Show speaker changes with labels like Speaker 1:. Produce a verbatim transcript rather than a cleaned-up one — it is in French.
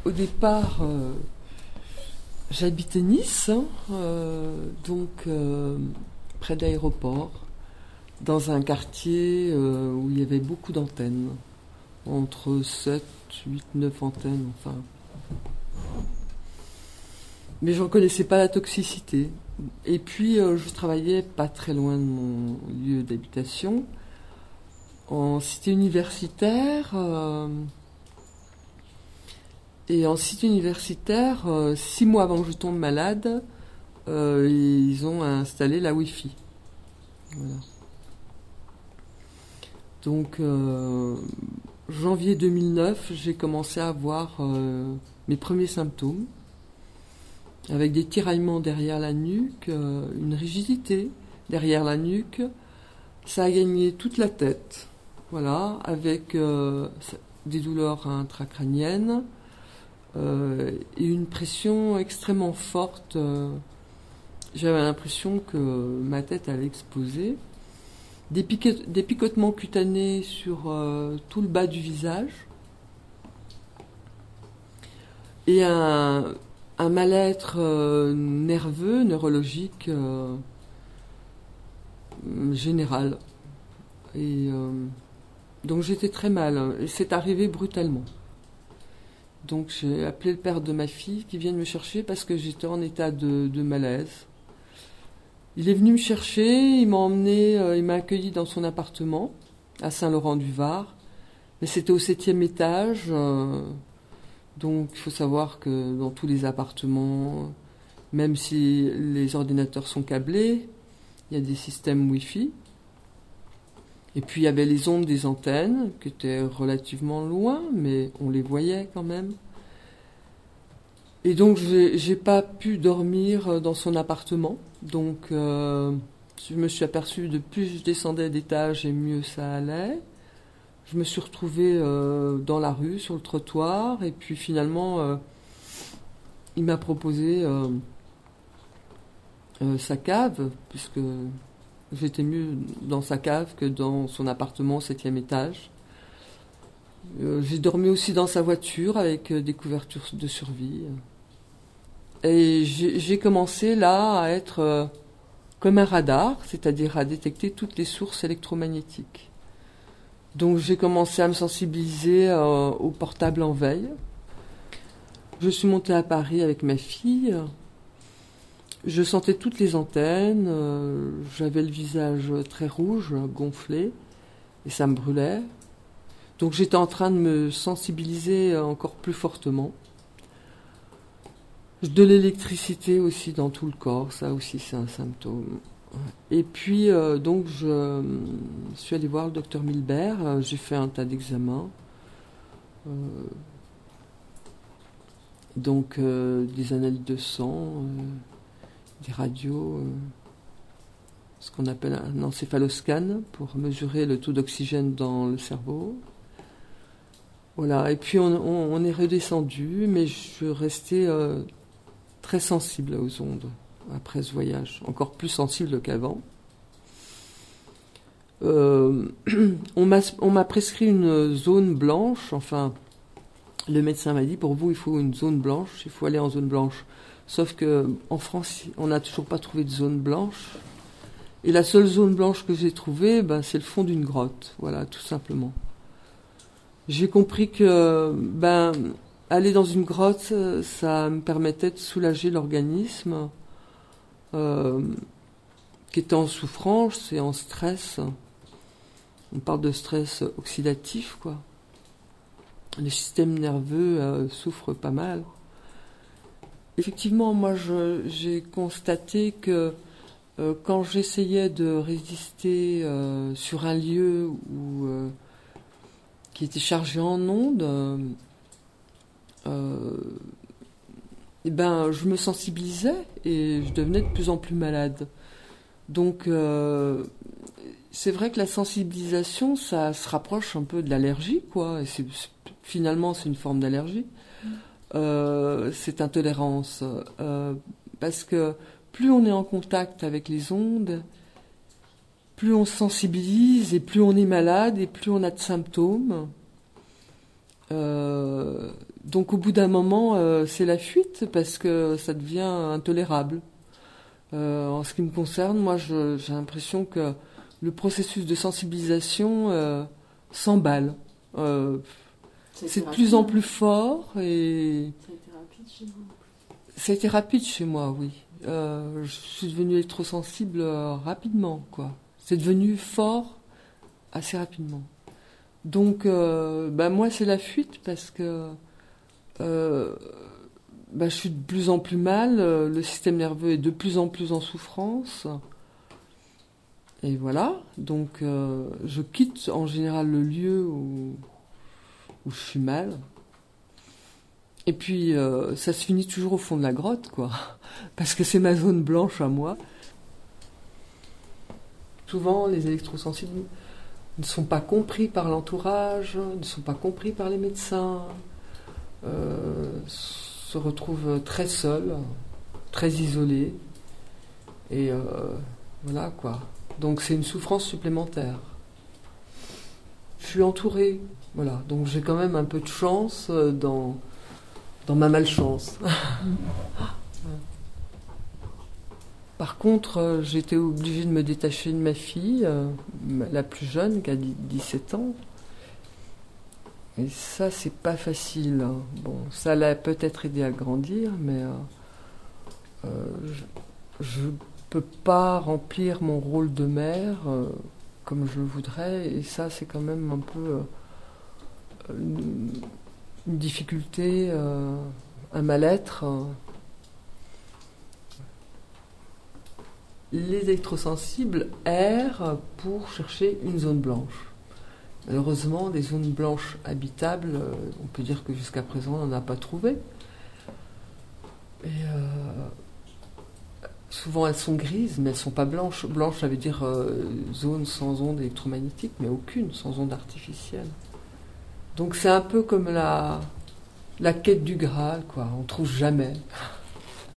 Speaker 1: au départ, euh, j'habitais Nice, hein, euh, donc euh, près de l'aéroport, dans un quartier euh, où il y avait beaucoup d'antennes, entre sept, huit, neuf antennes, enfin. Mais je ne connaissais pas la toxicité. Et puis, euh, je travaillais pas très loin de mon lieu d'habitation, en cité universitaire. Euh, et en cité universitaire, euh, six mois avant que je tombe malade, euh, ils ont installé la Wi-Fi. Voilà. Donc, euh, janvier deux mille neuf, j'ai commencé à avoir euh, mes premiers symptômes, avec des tiraillements derrière la nuque, euh, une rigidité derrière la nuque. Ça a gagné toute la tête, voilà, avec euh, des douleurs intracrâniennes euh, et une pression extrêmement forte. Euh, j'avais l'impression que ma tête allait exploser. Des, piquet, des picotements cutanés sur euh, tout le bas du visage. Et un, un mal-être euh, nerveux, neurologique, euh, général. Et euh, donc j'étais très mal. Et c'est arrivé brutalement. Donc j'ai appelé le père de ma fille qui vient me chercher parce que j'étais en état de, de malaise. Il est venu me chercher, il m'a emmené, euh, il m'a accueilli dans son appartement à Saint-Laurent-du-Var. Mais c'était au septième étage. Euh, donc il faut savoir que dans tous les appartements, même si les ordinateurs sont câblés, il y a des systèmes Wi-Fi. Et puis il y avait les ondes des antennes qui étaient relativement loin, mais on les voyait quand même. Et donc j'ai, j'ai pas pu dormir dans son appartement. Donc euh, je me suis aperçue de plus je descendais d'étage et mieux ça allait. Je me suis retrouvée euh, dans la rue, sur le trottoir, et puis finalement euh, il m'a proposé euh, euh, sa cave, puisque j'étais mieux dans sa cave que dans son appartement au septième étage. Euh, j'ai dormi aussi dans sa voiture avec euh, des couvertures de survie. Et j'ai, j'ai commencé là à être euh, comme un radar, c'est-à-dire à détecter toutes les sources électromagnétiques. Donc j'ai commencé à me sensibiliser euh, au portable en veille. Je suis montée à Paris avec ma fille. Je sentais toutes les antennes. Euh, j'avais le visage très rouge, gonflé, et ça me brûlait. Donc j'étais en train de me sensibiliser encore plus fortement. De l'électricité aussi dans tout le corps, ça aussi c'est un symptôme. Et puis euh, donc je suis allée voir le docteur Milbert, j'ai fait un tas d'examens, euh, donc euh, des analyses de sang, euh, des radios, euh, ce qu'on appelle un encéphaloscan pour mesurer le taux d'oxygène dans le cerveau. Voilà, et puis on, on, on est redescendu, mais je suis restée euh, très sensible aux ondes après ce voyage, encore plus sensible qu'avant. Euh, on m'a, on m'a prescrit une zone blanche, enfin, le médecin m'a dit, pour vous, il faut une zone blanche, il faut aller en zone blanche. Sauf qu'en France, on n'a toujours pas trouvé de zone blanche. Et la seule zone blanche que j'ai trouvée, ben, c'est le fond d'une grotte, voilà, tout simplement. J'ai compris que ben, aller dans une grotte, ça me permettait de soulager l'organisme euh, qui était en souffrance et en stress. On parle de stress oxydatif, quoi. Le système nerveux euh, souffre pas mal. Effectivement, moi, je, j'ai constaté que euh, quand j'essayais de résister euh, sur un lieu où, euh, qui était chargé en ondes, euh, euh, et ben, je me sensibilisais et je devenais de plus en plus malade. Donc, euh, c'est vrai que la sensibilisation, ça se rapproche un peu de l'allergie, quoi. Et c'est, finalement, c'est une forme d'allergie. Euh, cette intolérance. Euh, parce que plus on est en contact avec les ondes, plus on se sensibilise et plus on est malade et plus on a de symptômes. Euh, donc au bout d'un moment, euh, c'est la fuite parce que ça devient intolérable. Euh, en ce qui me concerne, moi, je, j'ai l'impression que le processus de sensibilisation euh, s'emballe. Euh, c'est de plus en plus fort et...
Speaker 2: Ça a été rapide chez vous?
Speaker 1: Ça a été rapide chez moi, oui. Euh, je suis devenue électrosensible euh, rapidement, quoi. C'est devenu fort assez rapidement. Donc, euh, bah, moi, c'est la fuite parce que euh, bah, je suis de plus en plus mal, euh, le système nerveux est de plus en plus en souffrance. Et voilà, donc euh, je quitte en général le lieu où, où je suis mal. Et puis, euh, ça se finit toujours au fond de la grotte, quoi. Parce que c'est ma zone blanche à moi. Souvent, les électrosensibles ne sont pas compris par l'entourage, ne sont pas compris par les médecins, euh, se retrouvent très seuls, très isolés. Et euh, voilà, quoi. Donc, c'est une souffrance supplémentaire. Je suis entourée, voilà. Donc, j'ai quand même un peu de chance dans... dans ma malchance. Par contre, j'étais obligée de me détacher de ma fille, euh, la plus jeune, qui a dix-sept ans. Et ça, c'est pas facile. Bon, ça l'a peut-être aidé à grandir, mais euh, euh, je ne peux pas remplir mon rôle de mère euh, comme je le voudrais. Et ça, c'est quand même un peu euh, une, une difficulté, euh, un mal-être. Euh. Les électrosensibles errent pour chercher une zone blanche. Malheureusement, des zones blanches habitables, euh, on peut dire que jusqu'à présent, on n'en a pas trouvé. Et euh, souvent, elles sont grises, mais elles ne sont pas blanches. Blanche, ça veut dire euh, zone sans ondes électromagnétiques, mais aucune, sans ondes artificielles. Donc c'est un peu comme la, la quête du Graal, quoi. On ne trouve jamais.